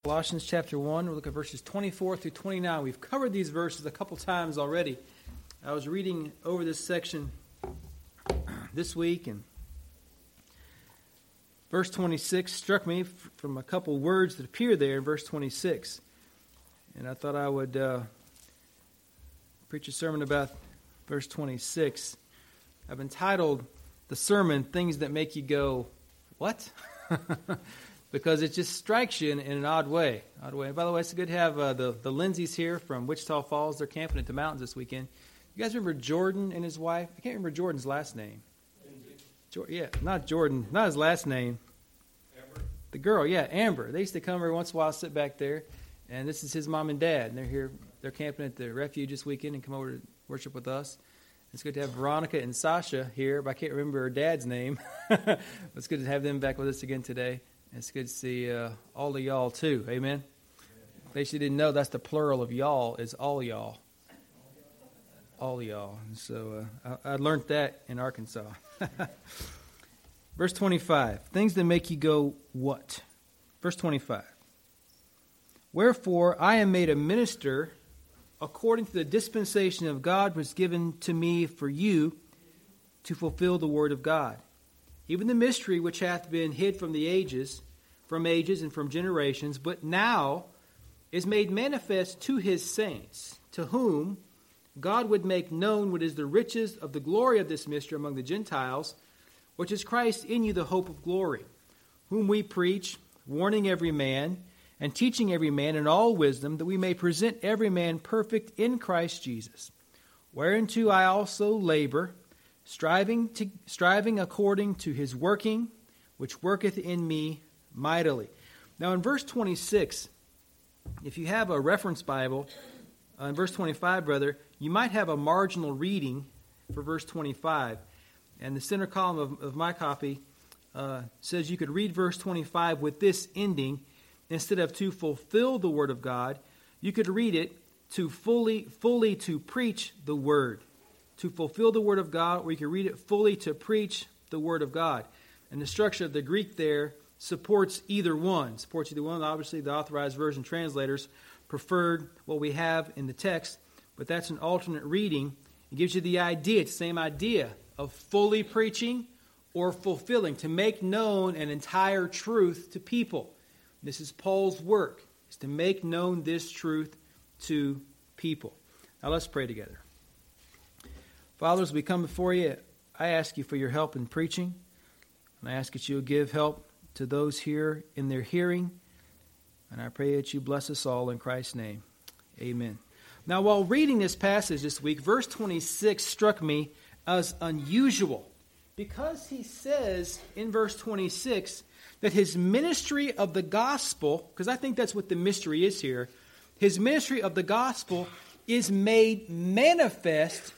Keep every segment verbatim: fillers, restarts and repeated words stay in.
Colossians chapter one, we'll look at verses twenty-four through twenty-nine. We've covered these verses a couple times already. I was reading over this section this week, and verse twenty-six struck me from a couple words that appear there in verse twenty-six. And I thought I would uh, preach a sermon about verse twenty-six. I've entitled the sermon, Things That Make You Go, What? Because it just strikes you in, in an odd way. Odd way. By the way, it's good to have uh, the, the Lindsays here from Wichita Falls. They're camping at the mountains this weekend. You guys remember Jordan and his wife? I can't remember Jordan's last name. Jo- yeah, not Jordan. Not his last name. Amber. The girl, yeah, Amber. They used to come every once in a while, sit back there. And this is his mom and dad. And they're here. They're camping at the refuge this weekend and come over to worship with us. It's good to have Veronica and Sasha here, but I can't remember her dad's name. It's good to have them back with us again today. It's good to see uh, all of y'all, too. Amen? In case you didn't know, that's the plural of y'all, is all y'all. All y'all. So uh, I, I learned that in Arkansas. Verse twenty-five. Things that make you go, what? Verse twenty-five. Wherefore I am made a minister according to the dispensation of God was given to me for you to fulfill the word of God. Even the mystery which hath been hid from the ages, from ages and from generations, but now is made manifest to his saints, to whom God would make known what is the riches of the glory of this mystery among the Gentiles, which is Christ in you, the hope of glory, whom we preach, warning every man, and teaching every man in all wisdom, that we may present every man perfect in Christ Jesus. Whereunto I also labor, striving to striving according to his working, which worketh in me mightily. Now in verse twenty-six, if you have a reference Bible, uh, in verse twenty-five, brother, you might have a marginal reading for verse twenty-five. And the center column of, of my copy uh, says you could read verse twenty-five with this ending. Instead of to fulfill the word of God, you could read it to fully, fully to preach the word. To fulfill the word of God, or you can read it fully to preach the word of God. And the structure of the Greek there supports either one. Supports either one. Obviously, the Authorized Version translators preferred what we have in the text, but that's an alternate reading. It gives you the idea, it's the same idea of fully preaching or fulfilling, to make known an entire truth to people. This is Paul's work, is to make known this truth to people. Now let's pray together. Father, as we come before you, I ask you for your help in preaching. And I ask that you will give help to those here in their hearing. And I pray that you bless us all in Christ's name. Amen. Now, while reading this passage this week, verse twenty-six struck me as unusual. Because he says in verse twenty-six that his ministry of the gospel, because I think that's what the mystery is here, his ministry of the gospel is made manifest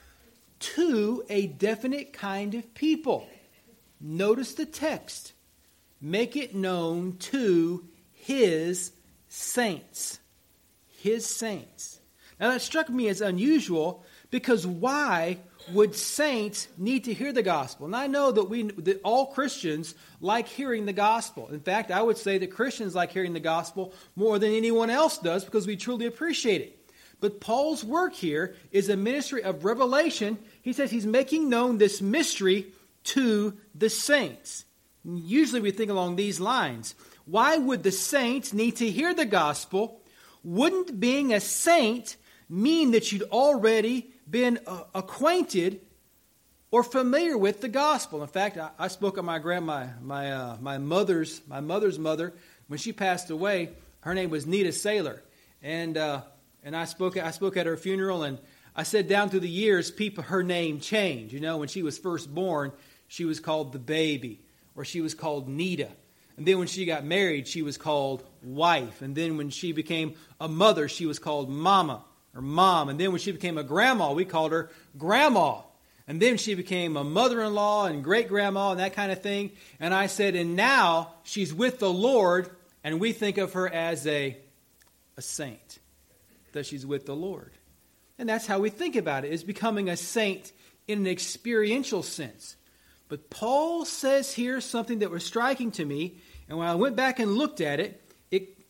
to a definite kind of people. Notice the text. Make it known to his saints. His saints. Now that struck me as unusual because why would saints need to hear the gospel? And I know that we, that all Christians like hearing the gospel. In fact, I would say that Christians like hearing the gospel more than anyone else does because we truly appreciate it. But Paul's work here is a ministry of revelation. He says he's making known this mystery to the saints. Usually we think along these lines. Why would the saints need to hear the gospel? Wouldn't being a saint mean that you'd already been uh, acquainted or familiar with the gospel? In fact, I, I spoke of my grandma, my uh, my mother's my mother's mother when she passed away. Her name was Nita Saylor, and uh, and I spoke I spoke at her funeral, and I said down through the years, people her name changed. You know, when she was first born, she was called the baby, or she was called Nita. And then when she got married, she was called wife. And then when she became a mother, she was called mama. Or mom. And then when she became a grandma, we called her grandma. And then she became a mother-in-law and great-grandma and that kind of thing. And I said, and now she's with the Lord, and we think of her as a, a saint, that she's with the Lord. And that's how we think about it, is becoming a saint in an experiential sense. But Paul says here something that was striking to me, and when I went back and looked at it, it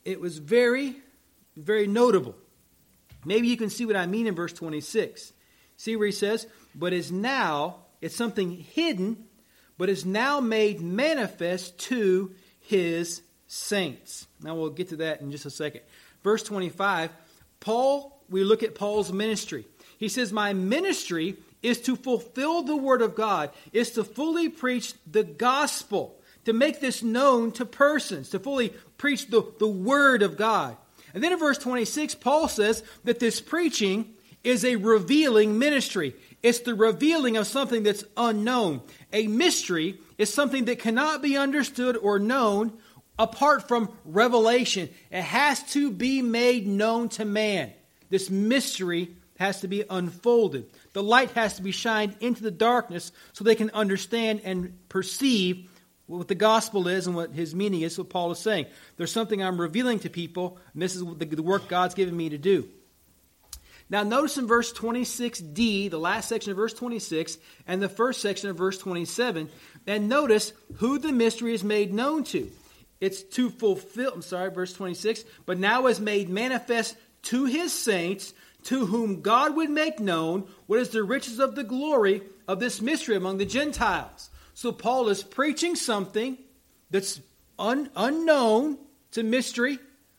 it was very, very notable. Maybe you can see what I mean in verse twenty-six. See where he says, but is now, it's something hidden, but is now made manifest to his saints. Now we'll get to that in just a second. Verse twenty-five, Paul, we look at Paul's ministry. He says, my ministry is to fulfill the word of God, is to fully preach the gospel, to make this known to persons, to fully preach the, the word of God. And then in verse twenty-six, Paul says that this preaching is a revealing ministry. It's the revealing of something that's unknown. A mystery is something that cannot be understood or known apart from revelation. It has to be made known to man. This mystery has to be unfolded. The light has to be shined into the darkness so they can understand and perceive what the gospel is and what his meaning is, what Paul is saying. There's something I'm revealing to people, and this is the, the work God's given me to do. Now notice in verse twenty-six D, the last section of verse twenty-six, and the first section of verse twenty-seven, and notice who the mystery is made known to. It's to fulfill, I'm sorry, verse twenty-six, but now is made manifest to his saints, to whom God would make known what is the riches of the glory of this mystery among the Gentiles. So Paul is preaching something that's un, unknown, it's a mystery,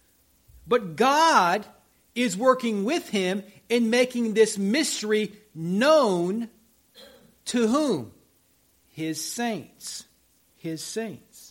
but God is working with him in making this mystery known to whom? His saints. His saints.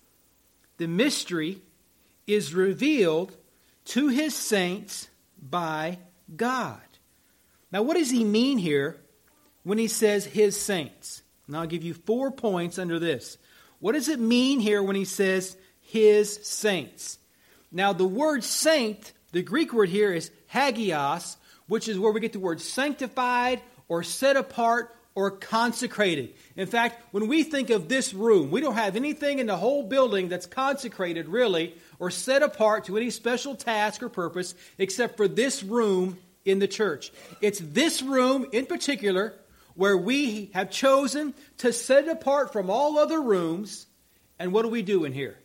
The mystery is revealed to his saints by God. Now what does he mean here when he says his saints? And I'll give you four points under this. What does it mean here when he says his saints? Now the word saint, the Greek word here is hagios, which is where we get the word sanctified or set apart or consecrated. In fact, when we think of this room, we don't have anything in the whole building that's consecrated really or set apart to any special task or purpose except for this room in the church. It's this room in particular where we have chosen to set it apart from all other rooms. And what do we do in here?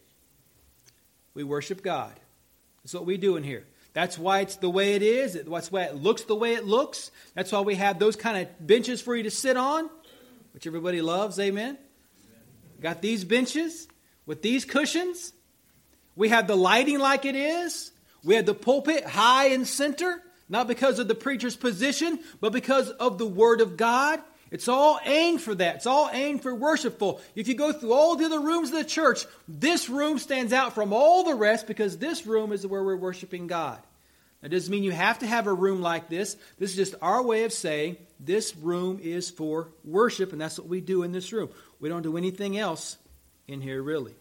We worship God. That's what we do in here. That's why it's the way it is. That's why it looks the way it looks. That's why we have those kind of benches for you to sit on, which everybody loves. Amen. Got these benches with these cushions. We have the lighting like it is. We have the pulpit high in center. Not because of the preacher's position, but because of the Word of God. It's all aimed for that. It's all aimed for worshipful. If you go through all the other rooms of the church, this room stands out from all the rest because this room is where we're worshiping God. That doesn't mean you have to have a room like this. This is just our way of saying this room is for worship, and that's what we do in this room. We don't do anything else in here, really.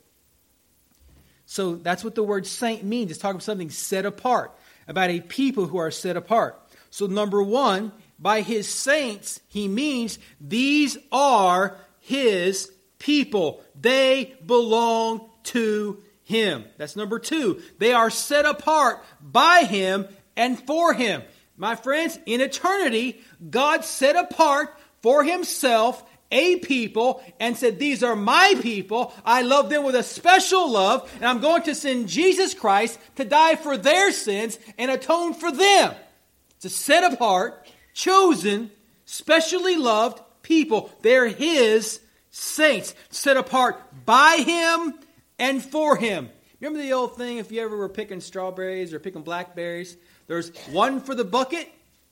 So that's what the word saint means. It's talking about something set apart, about a people who are set apart. So number one, by his saints, he means these are his people. They belong to him. That's number two. They are set apart by him and for him. My friends, in eternity, God set apart for himself a people and said, these are my people. I love them with a special love, and I'm going to send Jesus Christ to die for their sins and atone for them. It's a set apart, chosen, specially loved people. They're his saints, set apart by him and for him. Remember the old thing, if you ever were picking strawberries or picking blackberries, there's one for the bucket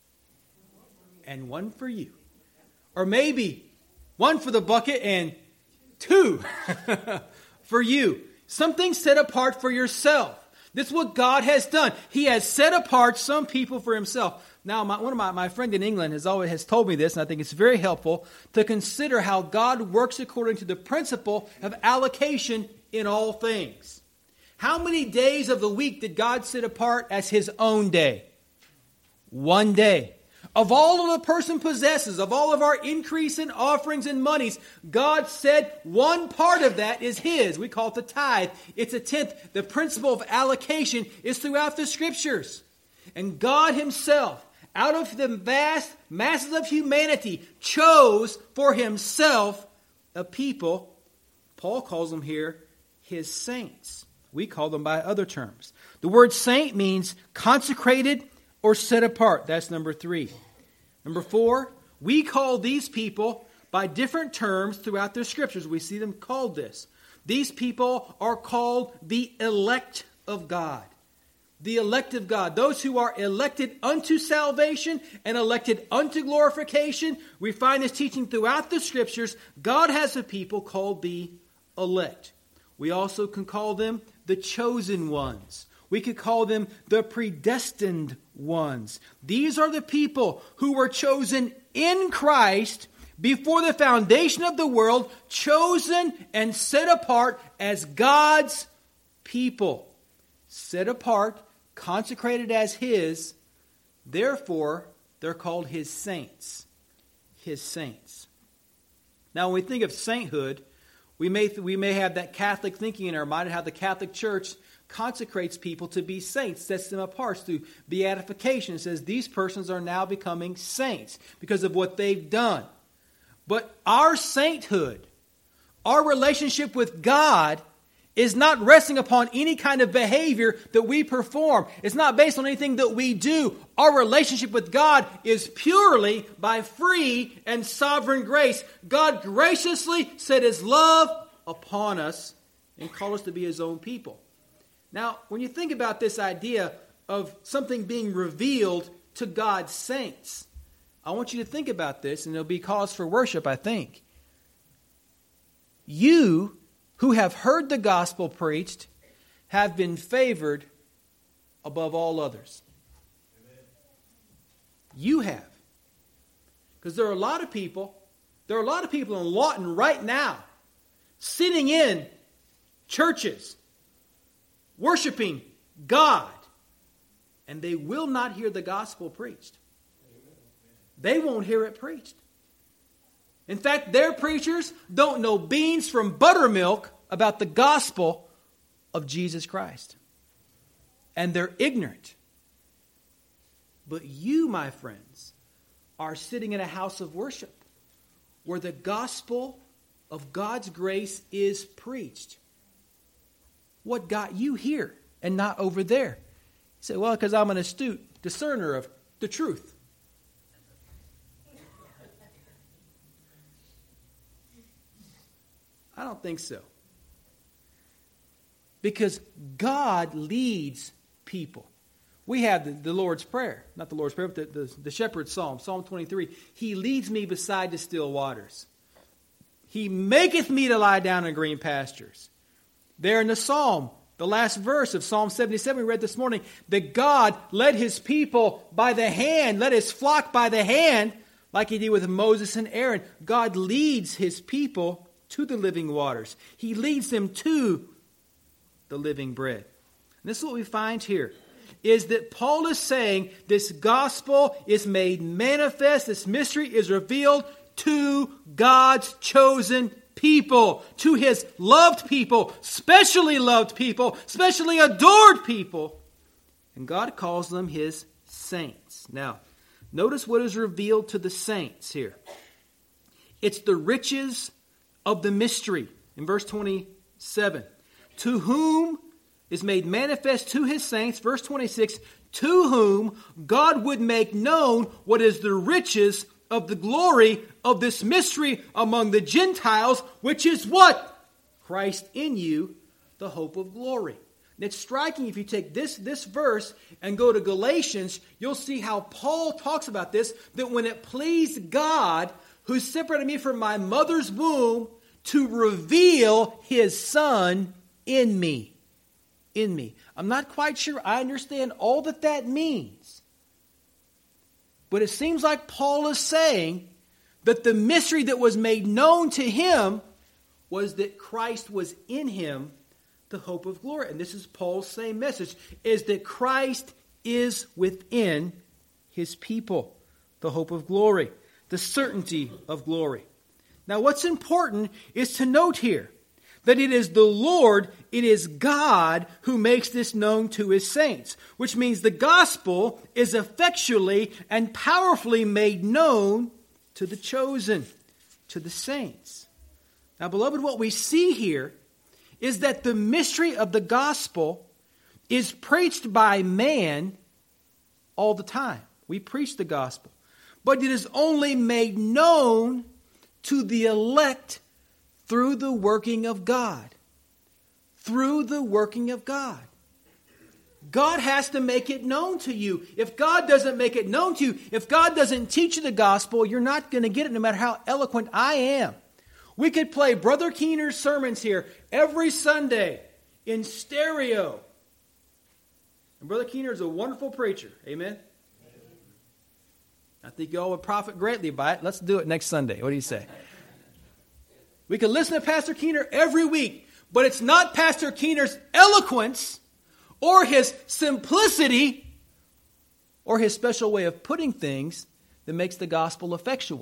and one for you. Or maybe one for the bucket and two for you. Something set apart for yourself. This is what God has done. He has set apart some people for himself. Now, my, one of my, my friend in England has always has told me this, and I think it's very helpful to consider how God works according to the principle of allocation in all things. How many days of the week did God set apart as his own day? One day. Of all of the person possesses, of all of our increase in offerings and monies, God said one part of that is his. We call it the tithe. It's a tenth. The principle of allocation is throughout the scriptures. And God himself, out of the vast masses of humanity, chose for himself a people. Paul calls them here his saints. We call them by other terms. The word saint means consecrated or set apart. That's number three. Number four, we call these people by different terms throughout the Scriptures. We see them called this. These people are called the elect of God. The elect of God. Those who are elected unto salvation and elected unto glorification. We find this teaching throughout the Scriptures. God has a people called the elect. We also can call them the chosen ones. We could call them the predestined ones. These are the people who were chosen in Christ before the foundation of the world, chosen and set apart as God's people. Set apart, consecrated as His. Therefore, they're called His saints. His saints. Now, when we think of sainthood, we may, we may have that Catholic thinking in our mind, how the Catholic Church consecrates people to be saints, sets them apart through beatification. It says these persons are now becoming saints because of what they've done. But our sainthood, our relationship with God, is not resting upon any kind of behavior that we perform. It's not based on anything that we do. Our relationship with God is purely by free and sovereign grace. God graciously set His love upon us and called us to be His own people. Now, when you think about this idea of something being revealed to God's saints, I want you to think about this, and it'll be cause for worship, I think. You who have heard the gospel preached have been favored above all others. Amen. You have. Because there are a lot of people, there are a lot of people in Lawton right now sitting in churches, worshiping God, and they will not hear the gospel preached. They won't hear it preached. In fact, their preachers don't know beans from buttermilk about the gospel of Jesus Christ. And they're ignorant. But you, my friends, are sitting in a house of worship where the gospel of God's grace is preached. What got you here and not over there? You say, well, because I'm an astute discerner of the truth. I don't think so. Because God leads people. We have the, the Lord's Prayer. Not the Lord's Prayer, but the, the, the Shepherd's Psalm. Psalm twenty-three. He leads me beside the still waters. He maketh me to lie down in green pastures. There in the Psalm, the last verse of Psalm seventy-seven we read this morning, that God led His people by the hand, led His flock by the hand, like He did with Moses and Aaron. God leads His people to the living waters. He leads them to the living bread. And this is what we find here, is that Paul is saying this gospel is made manifest, this mystery is revealed to God's chosen people, to His loved people, specially loved people, specially adored people. And God calls them His saints. Now, notice what is revealed to the saints here. It's the riches of the mystery. In verse twenty-seven. To whom is made manifest to His saints, verse twenty-six, to whom God would make known what is the riches of the glory of this mystery among the Gentiles, which is what? Christ in you, the hope of glory. And it's striking if you take this, this verse and go to Galatians, you'll see how Paul talks about this, that when it pleased God, who separated me from my mother's womb, to reveal His Son in me. In me. I'm not quite sure I understand all that that means. But it seems like Paul is saying that the mystery that was made known to him was that Christ was in him, the hope of glory. And this is Paul's same message, is that Christ is within His people, the hope of glory, the certainty of glory. Now, what's important is to note here that it is the Lord, it is God who makes this known to His saints, which means the gospel is effectually and powerfully made known to the chosen, to the saints. Now, beloved, what we see here is that the mystery of the gospel is preached by man all the time. We preach the gospel. But it is only made known to the elect through the working of God. Through the working of God. God has to make it known to you. If God doesn't make it known to you, if God doesn't teach you the gospel, you're not going to get it no matter how eloquent I am. We could play Brother Keener's sermons here every Sunday in stereo. And Brother Keener is a wonderful preacher. Amen? I think you all would profit greatly by it. Let's do it next Sunday. What do you say? We could listen to Pastor Keener every week, but it's not Pastor Keener's eloquence or his simplicity or his special way of putting things that makes the gospel effectual.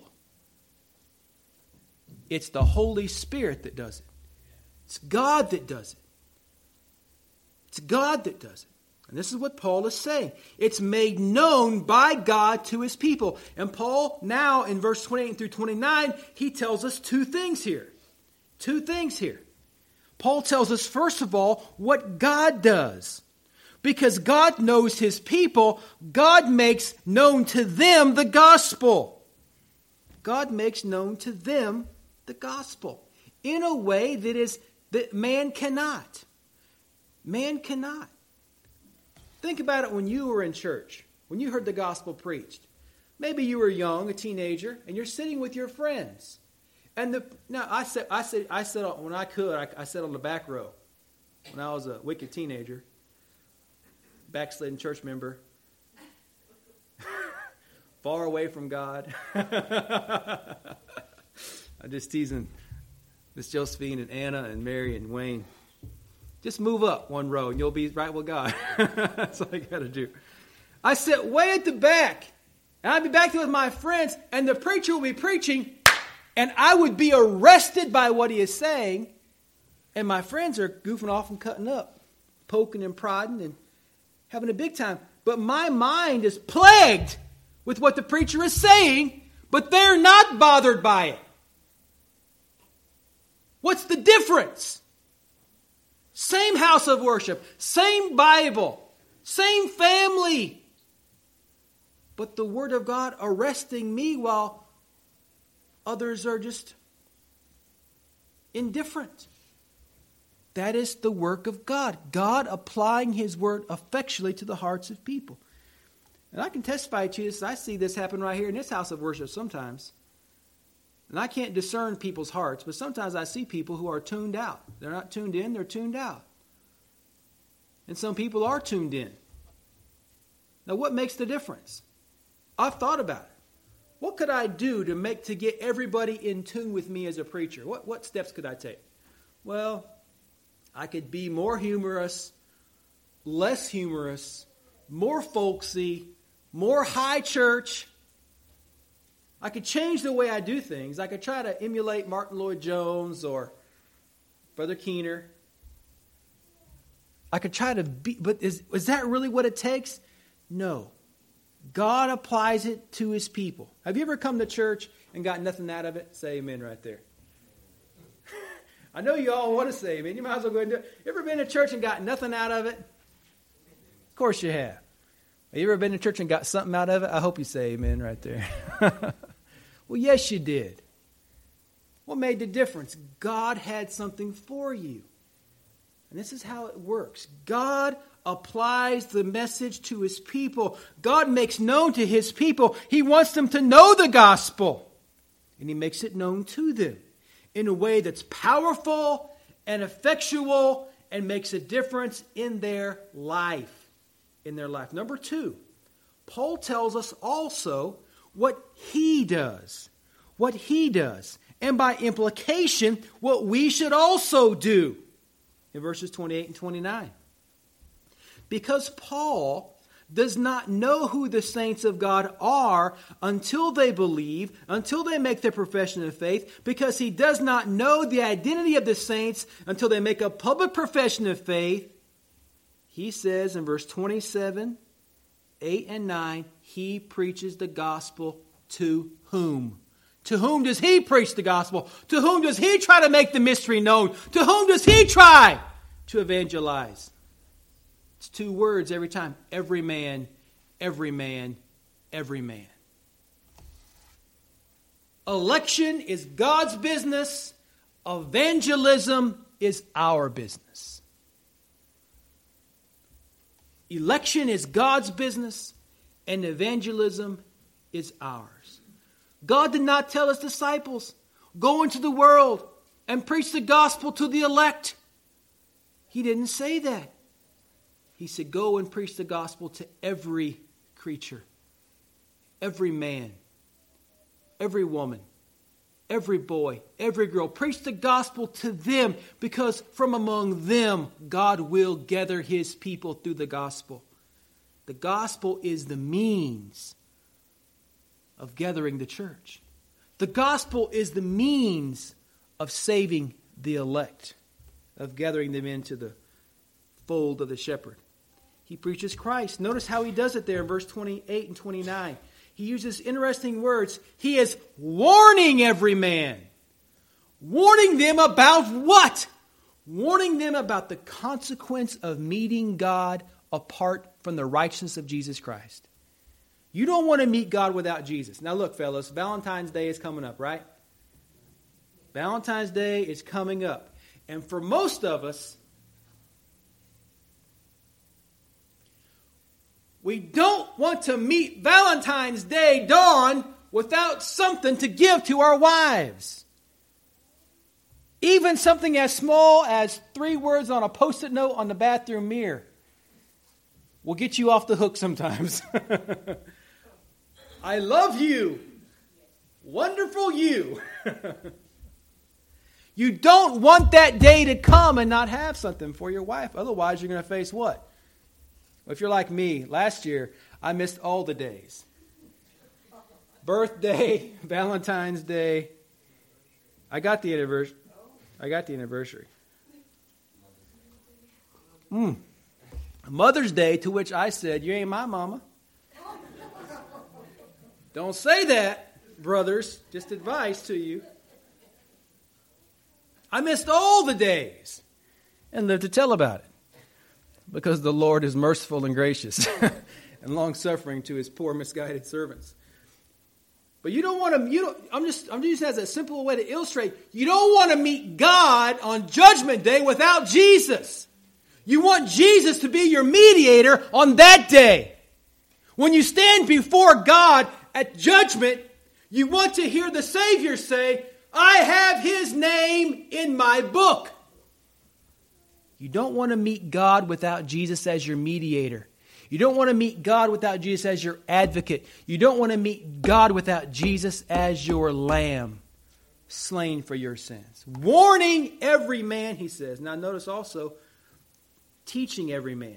It's the Holy Spirit that does it. It's God that does it. It's God that does it. And this is what Paul is saying. It's made known by God to his people. And Paul, now in verse twenty-eight through twenty-nine, he tells us two things here. Two things here. Paul tells us, first of all, what God does. Because God knows his people, God makes known to them the gospel. God makes known to them the gospel in a way that is that man cannot. Man cannot. Think about it when you were in church, when you heard the gospel preached. Maybe you were young, a teenager, and you're sitting with your friends. And the now I said I said I sat on, when I could I, I sat on the back row when I was a wicked teenager, backslidden church member, far away from God. I'm just teasing Miss Josephine and Anna and Mary and Wayne. Just move up one row and you'll be right with God. That's all I got to do. I sit way at the back. And I'd be back there with my friends. And the preacher will be preaching. And I would be arrested by what he is saying. And my friends are goofing off and cutting up. Poking and prodding and having a big time. But my mind is plagued with what the preacher is saying. But they're not bothered by it. What's the difference? Same house of worship, same Bible, same family. But the Word of God arresting me while others are just indifferent. That is the work of God. God applying His Word effectually to the hearts of people. And I can testify to this. I see this happen right here in this house of worship sometimes. And I can't discern people's hearts, but sometimes I see people who are tuned out. They're not tuned in, they're tuned out. And some people are tuned in. Now, what makes the difference? I've thought about it. What could I do to make to get everybody in tune with me as a preacher? What, what steps could I take? Well, I could be more humorous, less humorous, more folksy, more high church. I could change the way I do things. I could try to emulate Martin Lloyd-Jones or Brother Keener. I could try to be, but is, is that really what it takes? No. God applies it to His people. Have you ever come to church and got nothing out of it? Say amen right there. I know you all want to say amen. You might as well go ahead and do it. You ever been to church and got nothing out of it? Of course you have. Have you ever been to church and got something out of it? I hope you say amen right there. Well, yes, you did. What made the difference? God had something for you. And this is how it works. God applies the message to His people. God makes known to His people. He wants them to know the gospel. And He makes it known to them in a way that's powerful and effectual and makes a difference in their life. In their life. Number two, Paul tells us also what He does. What He does. And by implication, what we should also do. In verses twenty-eight and twenty-nine. Because Paul does not know who the saints of God are until they believe, until they make their profession of faith, because he does not know the identity of the saints until they make a public profession of faith, he says in verse twenty-seven, eight and nine, he preaches the gospel to whom? To whom does he preach the gospel? To whom does he try to make the mystery known? To whom does he try to evangelize? It's two words every time. Every man, every man, every man. Election is God's business. Evangelism is our business. Election is God's business, and evangelism is ours. God did not tell his disciples, go into the world and preach the gospel to the elect. He didn't say that. He said, go and preach the gospel to every creature, every man, every woman, every boy, every girl. Preach the gospel to them, because from among them God will gather his people through the gospel. The gospel is the means of gathering the church. The gospel is the means of saving the elect, of gathering them into the fold of the shepherd. He preaches Christ. Notice how he does it there in verse twenty-eight and twenty-nine. He uses interesting words. He is warning every man. Warning them about what? Warning them about the consequence of meeting God apart from the righteousness of Jesus Christ. You don't want to meet God without Jesus. Now look, fellas, Valentine's Day is coming up, right? Valentine's Day is coming up. And for most of us, we don't want to meet Valentine's Day dawn without something to give to our wives. Even something as small as three words on a Post-it note on the bathroom mirror will get you off the hook sometimes. I love you. Wonderful you. You don't want that day to come and not have something for your wife. Otherwise, you're going to face what? Well, if you're like me, last year, I missed all the days. Birthday, Valentine's Day. I got the anniversary. I got the anniversary. Mm. Mother's Day, to which I said, you ain't my mama. Don't say that, brothers. Just advice to you. I missed all the days and lived to tell about it, because the Lord is merciful and gracious and long-suffering to his poor, misguided servants. But you don't want to, you don't, I'm just, I'm just using that as a simple way to illustrate, you don't want to meet God on Judgment Day without Jesus. You want Jesus to be your mediator on that day. When you stand before God at judgment, you want to hear the Savior say, I have his name in my book. You don't want to meet God without Jesus as your mediator. You don't want to meet God without Jesus as your advocate. You don't want to meet God without Jesus as your lamb, slain for your sins. Warning every man, he says. Now notice also, teaching every man.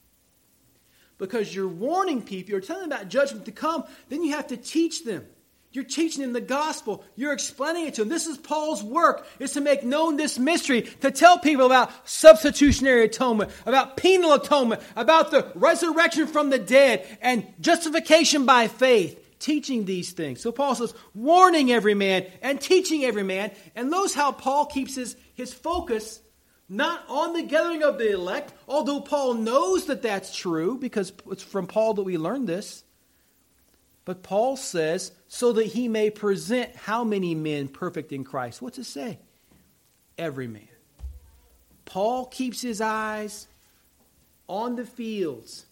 Because you're warning people, you're telling them about judgment to come, then you have to teach them. You're teaching them the gospel. You're explaining it to them. This is Paul's work, is to make known this mystery, to tell people about substitutionary atonement, about penal atonement, about the resurrection from the dead, and justification by faith. Teaching these things. So Paul says, warning every man and teaching every man. And notice how Paul keeps his, his focus not on the gathering of the elect, although Paul knows that that's true, because it's from Paul that we learn this. But Paul says, so that he may present how many men perfect in Christ? What's it say? Every man. Paul keeps his eyes on the fields.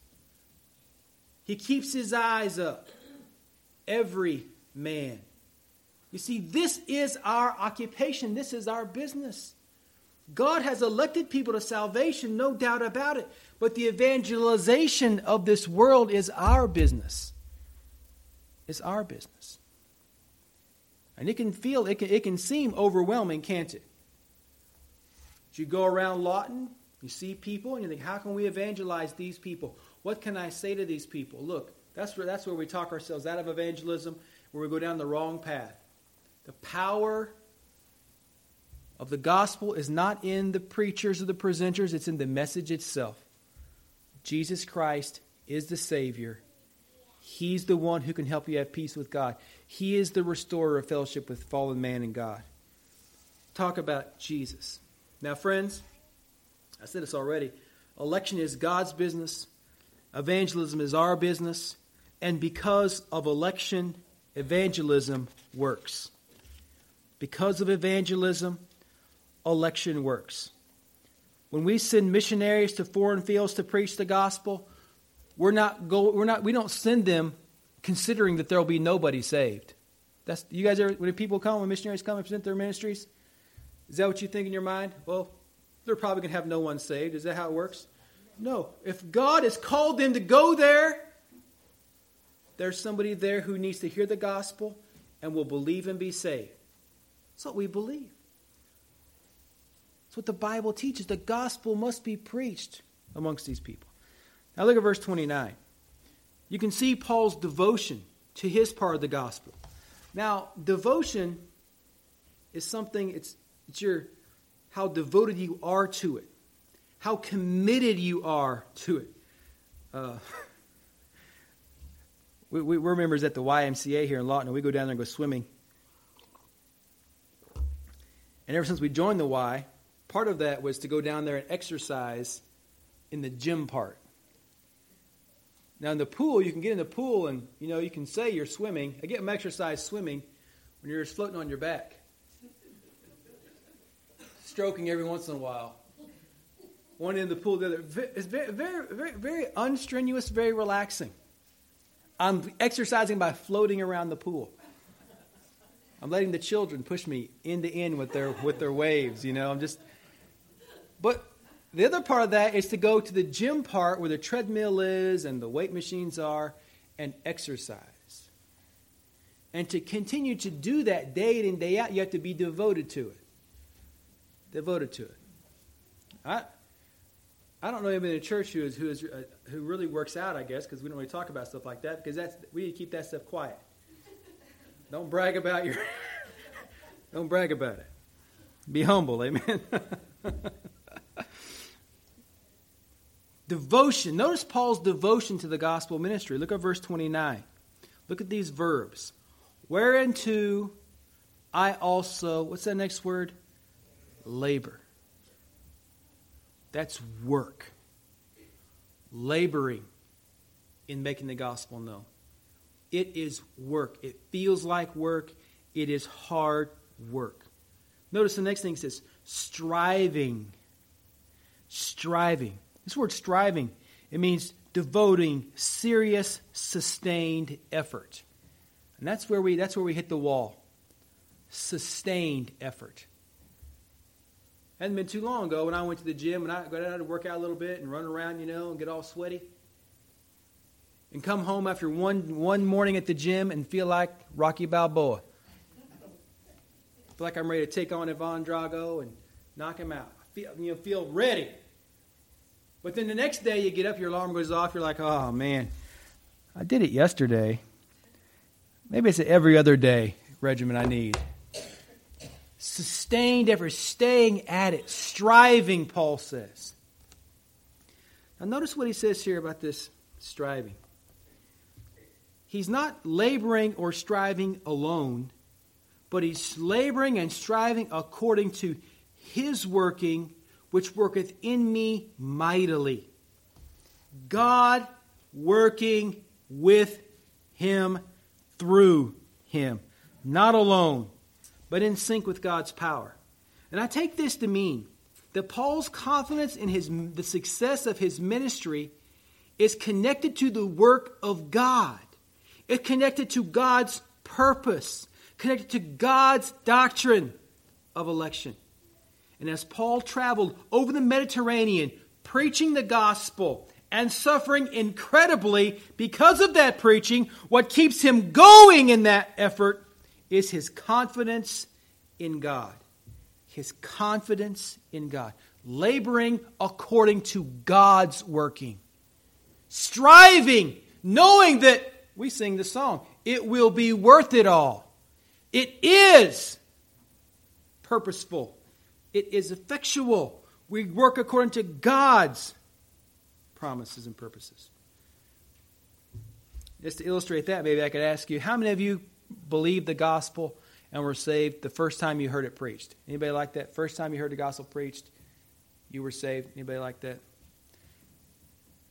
He keeps his eyes up. Every man. You see, this is our occupation. This is our business. God has elected people to salvation, no doubt about it. But the evangelization of this world is our business. It's our business. And it can feel, it can, it can seem overwhelming, can't it? You go around Lawton, you see people, and you think, how can we evangelize these people? What can I say to these people? Look, that's where, that's where we talk ourselves out of evangelism, where we go down the wrong path. The power of the gospel is not in the preachers or the presenters, it's in the message itself. Jesus Christ is the Savior. He's the one who can help you have peace with God. He is the restorer of fellowship with fallen man and God. Talk about Jesus. Now, friends, I said this already. election is God's business. Evangelism is our business. And because of election, evangelism works. Because of evangelism, election works. When we send missionaries to foreign fields to preach the gospel, we're not go, we're not we don't send them considering that there will be nobody saved. That's you guys ever when people come, when missionaries come and present their ministries, is that what you think in your mind? Well, they're probably going to have no one saved. Is that how it works? No. If God has called them to go there, there's somebody there who needs to hear the gospel and will believe and be saved. That's what we believe. That's what the Bible teaches. The gospel must be preached amongst these people. Now look at verse twenty-nine. You can see Paul's devotion to his part of the gospel. Now, devotion is something, it's, it's your how devoted you are to it. How committed you are to it. Uh, we, we, we're members at the Y M C A here in Lawton, and we go down there and go swimming. And ever since we joined the Y, part of that was to go down there and exercise in the gym part. Now in the pool, you can get in the pool and, you know, you can say you're swimming. I get some exercise swimming when you're just floating on your back. Stroking every once in a while. One end of the pool, the other. It's very, very, very, very unstrenuous, very relaxing. I'm exercising by floating around the pool. I'm letting the children push me end to end with their with their waves, you know. I'm just but the other part of that is to go to the gym part where the treadmill is and the weight machines are and exercise. And to continue to do that day in and day out, you have to be devoted to it. Devoted to it. I I don't know anybody in the church who is who is uh, who really works out, I guess, because we don't really talk about stuff like that, because that's we need to keep that stuff quiet. Don't brag about your don't brag about it. Be humble, amen. Devotion. Notice Paul's devotion to the gospel ministry. Look at verse twenty-nine. Look at these verbs. Whereunto I also, what's that next word? Labor. That's work. Laboring in making the gospel known. It is work. It feels like work. It is hard work. Notice the next thing it says, striving. Striving. This word striving, it means devoting serious, sustained effort. And that's where we that's where we hit the wall. Sustained effort. Hadn't been too long ago when I went to the gym and I got out to work out a little bit and run around, you know, and get all sweaty. And come home after one one morning at the gym and feel like Rocky Balboa. Feel like I'm ready to take on Ivan Drago and knock him out. Feel, you know, feel ready. But then the next day you get up, your alarm goes off, you're like, oh man, I did it yesterday. Maybe it's an every other day regimen I need. Sustained effort, staying at it, striving, Paul says. Now notice what he says here about this striving. He's not laboring or striving alone, but he's laboring and striving according to his working, which worketh in me mightily. God working with him, through him. Not alone, but in sync with God's power. And I take this to mean that Paul's confidence in his the success of his ministry is connected to the work of God. It's connected to God's purpose, connected to God's doctrine of election. And as Paul traveled over the Mediterranean, preaching the gospel and suffering incredibly because of that preaching, what keeps him going in that effort is his confidence in God. His confidence in God. Laboring according to God's working. Striving, knowing that, we sing the song, it will be worth it all. It is purposeful. It is effectual. We work according to God's promises and purposes. Just to illustrate that, maybe I could ask you, how many of you believed the gospel and were saved the first time you heard it preached? Anybody like that? First time you heard the gospel preached, you were saved? Anybody like that?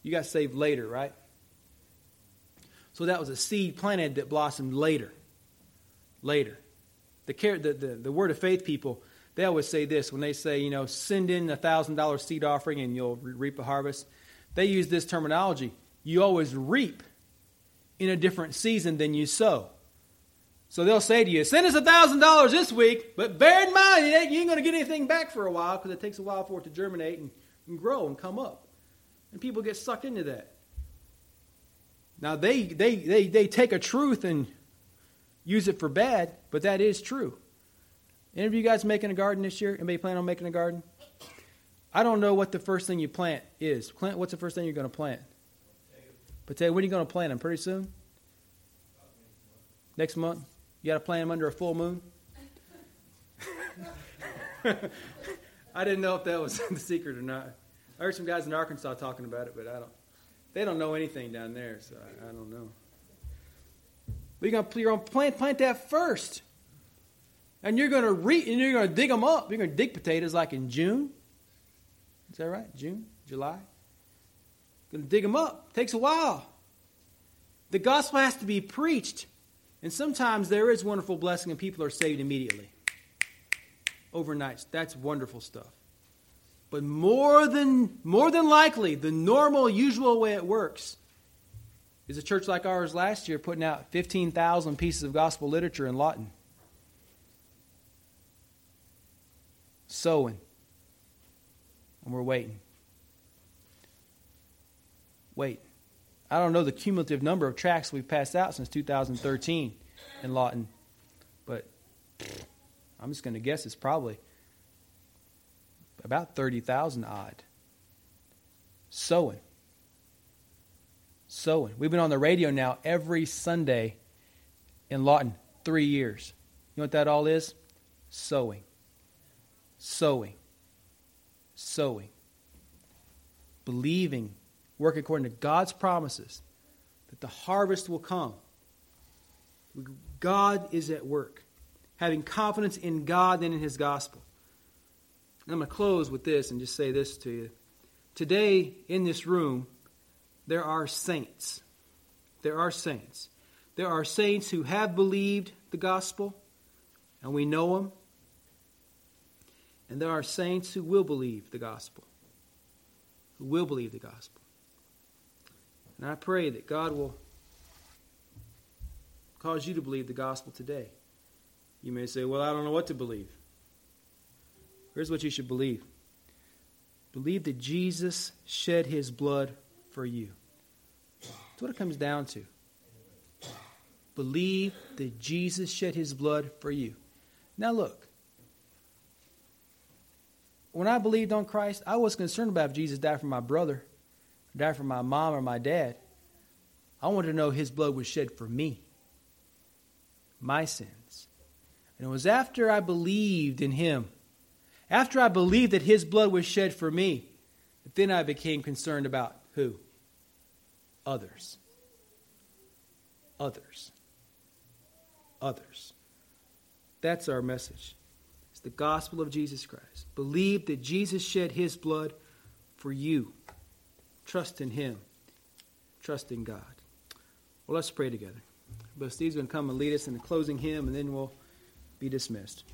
You got saved later, right? So that was a seed planted that blossomed later. Later. The, the, the, the Word of Faith people, they always say this when they say, you know, send in a one thousand dollars seed offering and you'll reap a harvest. They use this terminology. You always reap in a different season than you sow. So they'll say to you, send us one thousand dollars this week, but bear in mind, you ain't going to get anything back for a while because it takes a while for it to germinate and, and grow and come up. And people get sucked into that. Now, they, they, they, they take a truth and use it for bad, but that is true. Any of you guys making a garden this year? Anybody plan on making a garden? I don't know what the first thing you plant is. Plant, what's the first thing you're going to plant? Potato. When are you going to plant them? Pretty soon? Next month? You got to plant them under a full moon? I didn't know if that was the secret or not. I heard some guys in Arkansas talking about it, but I don't. They don't know anything down there, so I, I don't know. But you're going to, you're going to plant, plant that first. And you're going to re, and you're going to dig them up. You're going to dig potatoes like in June. Is that right? June? July? Going to dig them up. Takes a while. The gospel has to be preached. And sometimes there is wonderful blessing and people are saved immediately. Overnight. That's wonderful stuff. But more than, more than likely, the normal, usual way it works is a church like ours last year putting out fifteen thousand pieces of gospel literature in Lawton. Sowing. And we're waiting. Wait. I don't know the cumulative number of tracts we've passed out since two thousand thirteen in Lawton. But I'm just going to guess it's probably about thirty thousand odd. Sowing. Sowing. We've been on the radio now every Sunday in Lawton three years. You know what that all is? Sowing. Sowing. Sowing. Believing, working according to God's promises, that the harvest will come. God is at work. Having confidence in God and in His gospel. And I'm going to close with this and just say this to you. Today, in this room, there are saints. There are saints. There are saints who have believed the gospel, and we know them. And there are saints who will believe the gospel. Who will believe the gospel. And I pray that God will cause you to believe the gospel today. You may say, well, I don't know what to believe. Here's what you should believe. Believe that Jesus shed His blood for you. That's what it comes down to. Believe that Jesus shed His blood for you. Now look. When I believed on Christ, I wasn't concerned about if Jesus died for my brother, or died for my mom or my dad. I wanted to know His blood was shed for me. My sins. And it was after I believed in Him, after I believed that His blood was shed for me, that then I became concerned about who? Others. Others. Others. That's our message. It's the gospel of Jesus Christ. Believe that Jesus shed His blood for you. Trust in Him. Trust in God. Well, let's pray together. But Steve's going to come and lead us in the closing hymn, and then we'll be dismissed.